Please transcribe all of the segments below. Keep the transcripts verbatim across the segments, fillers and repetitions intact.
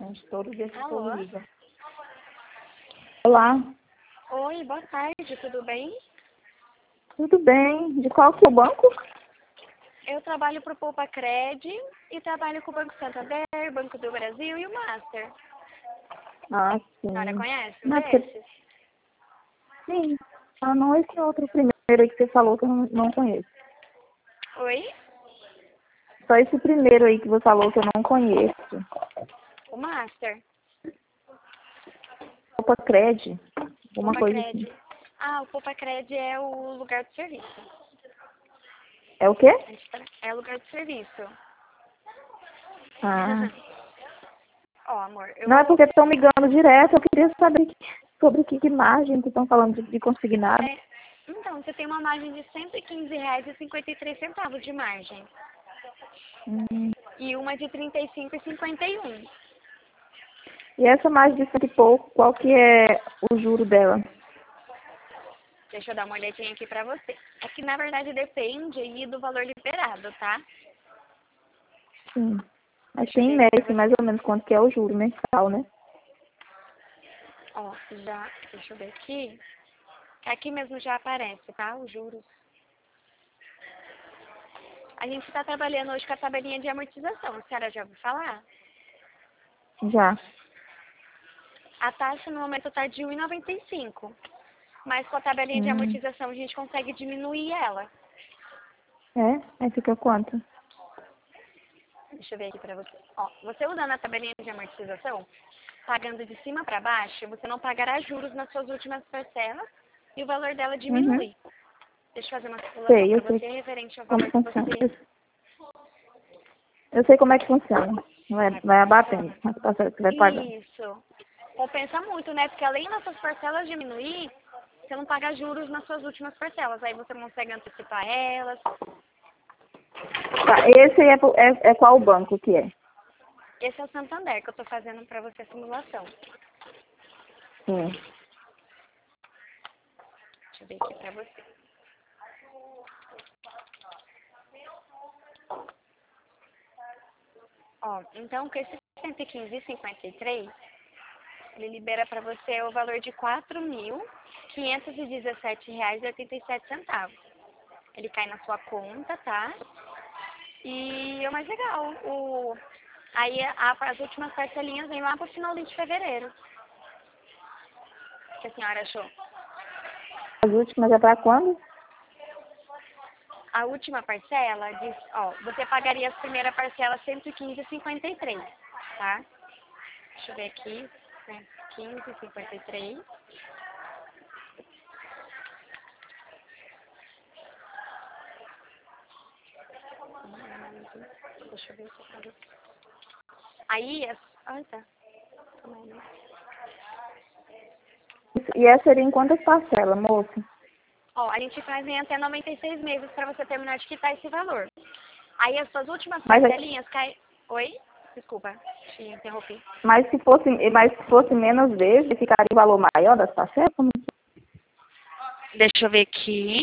gente. Todo dia esse povo Alô? liga. Olá, Oi, boa tarde, tudo bem? tudo bem? De qual que é o banco? Eu trabalho para o Poupa Cred e trabalho com o Banco Santander, Banco do Brasil e o Master. Ah, A senhora sim. conhece um Não, porque... desses? Sim. Ah, não esse outro primeiro aí que você falou que eu não, não conheço. Oi? Só esse primeiro aí que você falou que eu não conheço. O Master? Opa, Cred. Alguma Poupa coisa assim. Cred. Ah, o Poupa Cred é o lugar de serviço. É o quê? A gente tra- É lugar de serviço. Ah. Ó, amor, eu Não é vou... porque estão me ligando direto, eu queria saber que- sobre que, que margem que estão falando de, de consignado. é, Então, você tem uma margem de cento e quinze reais e cinquenta e três centavos de margem. Hum. E uma de trinta e cinco reais e cinquenta e um centavos. E essa margem de cento e pouco, qual que é o juro dela? Deixa eu dar uma olhadinha aqui pra você. É que, na verdade, depende aí do valor liberado, tá? Sim. Mas Deixa eu tem ver em aqui média, pra assim, você. mais ou menos quanto que é o juro mensal, né? Ó, já... Deixa eu ver aqui. Aqui mesmo já aparece, tá? Os juros. A gente está trabalhando hoje com a tabelinha de amortização. A senhora já ouviu falar? Já. A taxa no momento está de um vírgula noventa e cinco. Mas com a tabelinha de Hum. amortização a gente consegue diminuir ela. É? Aí fica quanto? Deixa eu ver aqui pra você. Ó, você usando a tabelinha de amortização, pagando de cima para baixo, você não pagará juros nas suas últimas parcelas e o valor dela Uhum. diminui. Deixa eu fazer uma simulação Sei, para eu sei você referente ao como valor que funciona. você Eu, eu sei como é que funciona. Não é, vai vai abatendo. funciona. Mas passa que vai pagar. Isso. Compensa muito, né? Porque além das suas parcelas diminuir, você não paga juros nas suas últimas parcelas. Aí você consegue antecipar elas. Tá, esse aí é, pro- é, é qual banco que é? Esse é o Santander que eu tô fazendo para você a simulação. Sim. Deixa eu ver aqui para você. Ó, então com esse cento e quinze reais e cinquenta e três, ele libera para você o valor de quatro mil quinhentos e dezessete reais e oitenta e sete centavos. Ele cai na sua conta, tá? E é o mais legal. O... Aí a- as últimas parcelinhas vêm lá pro finalzinho de fevereiro. O que a senhora achou? As últimas é pra quando? A última parcela, diz, ó, você pagaria a primeira parcela cento e quinze reais e cinquenta e três, tá? Deixa eu ver aqui. cento e quinze reais e cinquenta e três. Deixa eu ver se eu faço. Aí, as- ai, tá. Calma aí, né? E essa seria em quantas parcelas, moça? Ó, a gente faz em até noventa e seis meses para você terminar de quitar esse valor. Aí as suas últimas Mas, parcelinhas caem... Oi? Desculpa, te interrompi. mas, se fosse, mas se fosse menos vezes, ficaria o valor maior das parcelas? Como que- Deixa eu ver aqui.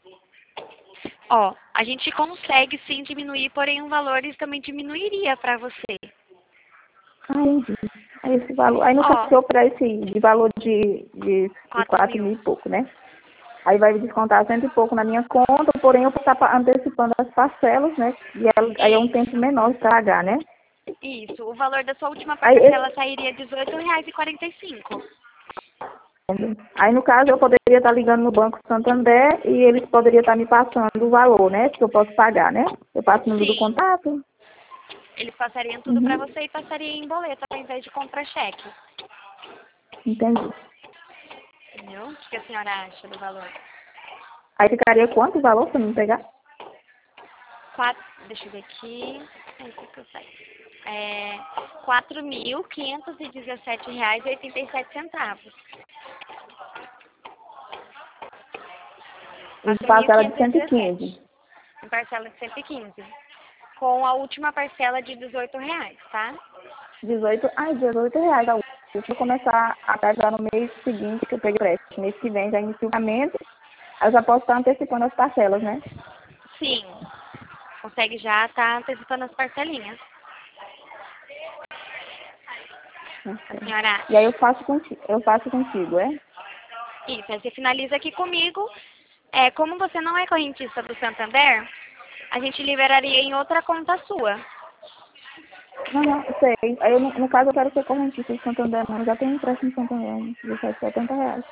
Ó, a gente consegue sim diminuir, porém o valor também diminuiria para você. Ah, entendi. Aí esse valor, aí no caso, Ó, se eu para esse de valor de, de, de quatro quatro mil. mil e pouco, né? Aí vai descontar cento e pouco na minha conta, porém eu vou estar pa- antecipando as parcelas, né? E ela- aí é um tempo Isso, menor para pagar, né? isso. O valor da sua última Aí, parcela esse- sairia dezoito reais e quarenta e cinco. aí no caso eu poderia estar ligando no Banco Santander e eles poderiam estar me passando o valor, né? Que eu posso pagar, né? Eu passo o número do Sim, contato. eles passariam tudo para Uhum. você e passaria em boleto ao invés de comprar cheque. Entendi. Entendeu? O que a senhora acha do valor? Aí ficaria quanto o valor para me pegar? Quatro, deixa eu ver aqui. Ai, o que eu sei? É quatro mil quinhentos e dezessete reais e oitenta e sete centavos. E quatro mil parcela de quinhentos e cento e dezessete. quinze. Em parcela de cento e quinze. Com a última parcela de dezoito reais, tá? dezoito, ai, dezoito reais a última. Eu vou começar a pagar no mês seguinte que eu peguei o empréstimo. Mês que vem já inicio o pagamento. Aí eu já posso estar antecipando as parcelas, né? Sim. Consegue já estar antecipando as parcelinhas. A senhora E aí eu faço contigo, eu faço contigo, é? Isso, aí você finaliza aqui comigo. É, como você não é correntista do Santander, a gente liberaria em outra conta sua. Não, não, sei. Aí eu, no, no caso eu quero ser correntista de Santander, não. Eu já tenho empréstimo de Santander, de setenta reais.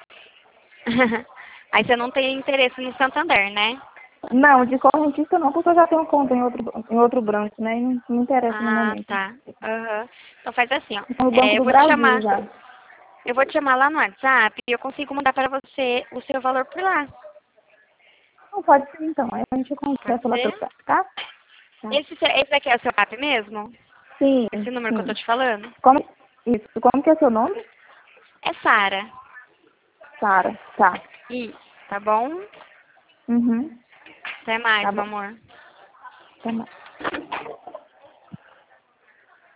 Aí você não tem interesse no Santander, né? Não, de correntista não, porque eu já tenho conta em outro, em outro branco, né? E não me interessa no Ah, momento. tá. Aham. Então faz assim, ó. No Banco É, eu do vou te Brasil chamar. já. Eu vou te chamar lá no WhatsApp e eu consigo mandar para você o seu valor por lá. Não, pode ser então. Aí a gente Pode conversa lá pelo ser? chat, tá? Tá. Esse, esse aqui é o seu app mesmo? Sim, Esse número que eu tô sim. te falando? Como, isso, como que é seu nome? É Sara. Sara. Tá. Isso, tá bom? Uhum. Até mais, Tá meu bom. amor. Até mais.